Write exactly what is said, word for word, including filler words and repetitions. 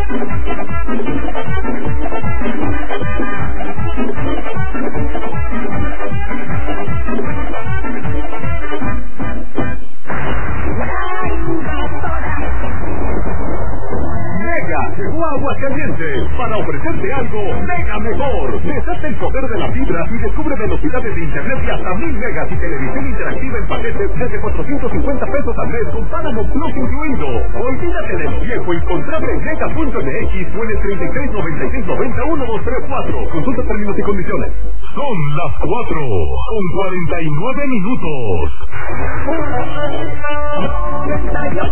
Llegó a Aguascalientes para ofrecerte algo mega mejor. Deshace el poder de la fibra y descubre velocidades de internet de hasta mil megas y televisión interactiva en paquetes desde cuatrocientos cincuenta pesos al mes con Paramount Plus incluido. Olvídate de lo viejo y contrata en mega punto m x o en el treinta y tres noventa y seis noventa uno dos tres cuatro. Consulta términos y condiciones. Son las cuatro con cuarenta y nueve minutos.